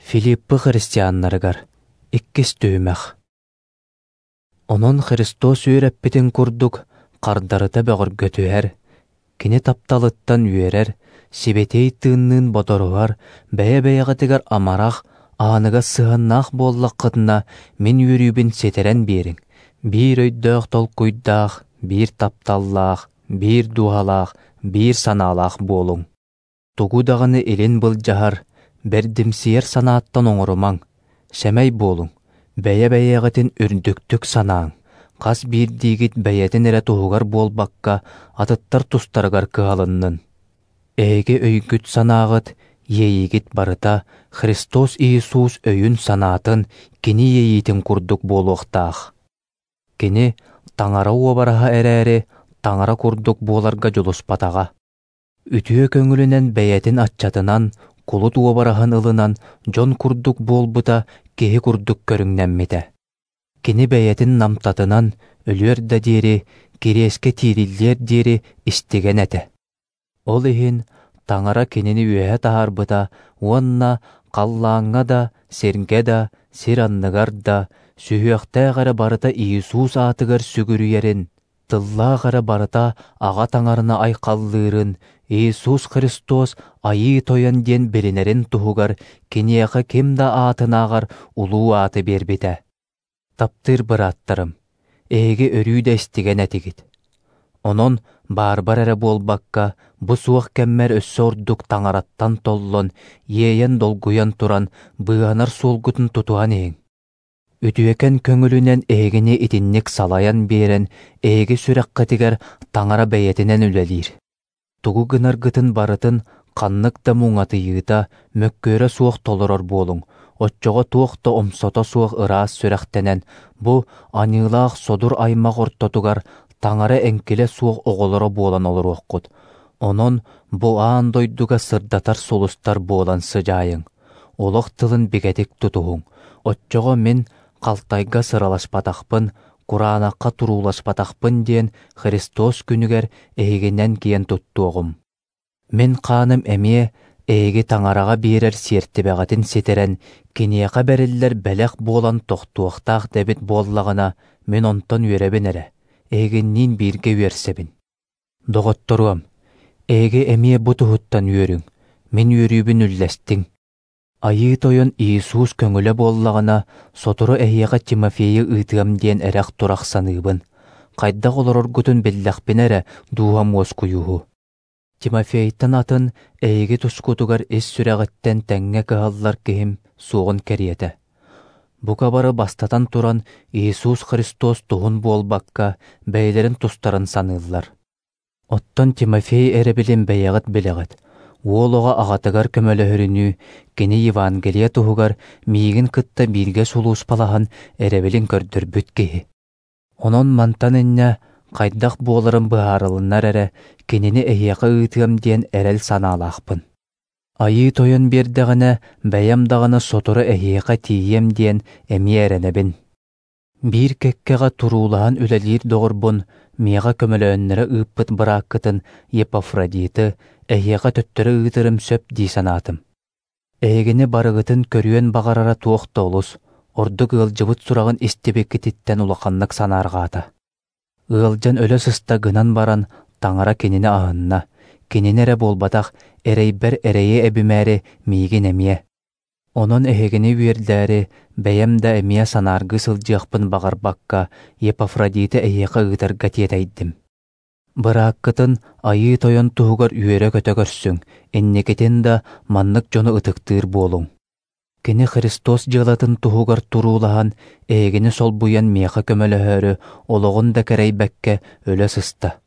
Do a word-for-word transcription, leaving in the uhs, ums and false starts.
Филиппы христианнарыгар, иккис түймәх. Онон Христос үйрәппитин курдук, қардарыта бәғыр götüher, кини тапталыттан үйерер, сибетей тыыннын бодоруар, бәйә-бәйәғатыгар амарақ, aanыга сыһаннаах буоллаққытына мен үйрүүбин сетерен биэриң. Бир өйдөөх толкуйдаах, бир тапталлаах, бир дуһалаах, бир санаалаах буолуң. Тугу дағаны элин былжаһар, бердимсиер санааттан оҥорумаң, сэмэй буолуң, бэйэ-бэйэҕитин үрдүктүк санааң, хас биирдиигит бэйэтин эрэ туһугар буолбакка атыттар тустарыгар кыһалыннын. Эйге өйгүт санааҕыт, иэйигит барыта Христос Иисус өйүн санаатын кини иэйитин курдук буолуохтаах. Кини таңара уобараһа эрээри таңара курдук буоларга жолуспатаҕа. Үтүө көҥүлүнэн бэйэтин атчатынан, кулут уобараһын ылынан дьон курдук буолбута киһи курдук көрүҥнэммите. Кини бэйэтин намтатынан өлүөр да диэри, кириэске тиириллиэр диэри истиген эте. Ол иһин таңара кинини үөһэ таһаарбыта, уонна халлааҥҥа да, сиргэ да, сир анныгар да, сүһүөхтээҕэрэ барыта Иисус аатыгар сүгүрүйэрин, тыллааҕара барыта аҕа таҥарына айхаллыырын, Иисус Христос айыы тойон диэн билинерин туһугар киниэхэ ким да аатынааҕар улуу ааты биэрбитэ. Таптыыр бырааттарым, эйге өрүү да истиген этигит. Онон баар-бар эрэ буолбакка бу суох кэммэр өссө ордук таҥараттан толлон, иэйэн долгуйан туран быанар суолгутун тутуан эйиң. Үтүөкен көҥүлүнэн эйгини итинник салайан биэрэн эйги сүрэххэтигэр таҥара бэйэтинэн үлэлиир. Тугу гынаргытын барытын ханнык да муҥатыйыыта мөккөөрэ суох толорор буолуң, отчоҕо туохта омсото суох ыраас сүрэхтэнэн бу аньыылаах содур аймак ортотугар таҥара эҥкилэ суох оҕолоро буолан олоруоххут. Онон бу аан дойдуга сырдатар сулустар буолан сыдьаайыҥ. Олох тылын бигэтик тутуһуҥ. Отчоҕо мен халтайга сыраласпатахпын, Кураанакка турууласпатахпын диэн Христос күнүгэр эйигинэн киэн туттуоҕум. Мен хааным эмиэ эйиги таҥарага биэрэр сиэртибэҕэтин ситерэн киниэхэ бэриллэр бэлэх буолан тохтуохтаах дэбит буоллагана мен онтон үөрэбин эрэ, эйигинниин бииргэ үөрсэбин. Доҕотторуам, эйиги эмиэ бу туһуттан үөрүң, мен үөрүүбүн үллэстиң. Айыы тойон Иисус көҥүлэ буоллагана сотору эһиэҕэ Тимофейы ыытыам диэн эрэх турах саныыбын. Хайдах олороргутун биллэхпин эрэ дууһам уоскуйуһу. Тимофейттан атын эйиги тускутугар ис сүрэҕиттэн тэҥҥэ кыһаллар киһим суоҕун кэриэтэ. Бу кабары бастатан туран Иисус Христос туһун буолбакка бэйэлэрин тустарын саныыллар. Оттон Тимофей эрэ-билин бэйэҕит билэҕит. Уолоға ағатыгар көмөлөһөрүнүү, кини Евангелие туһугар миигин кытта бииргэ сулуус палаһан эребилин көрдөрбүт киһи. Онон мантан иннэ хайдах буоларын быһаарылыннар эрэ кинини эһиэхэ ыытыам диэн эрэл санаалаахпын. Айыы тойон биэрдэҕинэ бэйэм даҕаны сотору эһиэхэ тиийэм диэн эми эрэнэбин. Биир кеккеҕэ туруулаһан үлэлиир доҕорбун, миэҕэ көмөлөөннөрө ыыппыт бырааккытын Епафродиты эһиэхэ төттөрө ыытырым сөп дии санаатым. Эйигини барыгытын көрүөн бағарара туохта олус, ордук ыалдьыбыт сурагын истибеккититтен улаханнык санааргаата. Ыалдьан өлө сыста гынан баран таҥара кинини аһынна, кинини эрэ буолбатах эрэйбэр эрэйи эбимээри миигин эмиэ. Онон эһигини үөрдээри бэйэм да эмиэ санааргы сылдьыахпын бағарбакка Епафродиты эһиэхэ ыытарга тиэтэйдим. Бырааккытын айыы тойон туһугар үөрэ көтөгөрсүң, инникитин да маннык дьону ытыктыыр буолуң. Кини Христос дьыалатын туһугар туруулаһан эйигини сол буйан миэхэ көмөлөһөрү ологун да кэрэйбэккэ өлө сыста.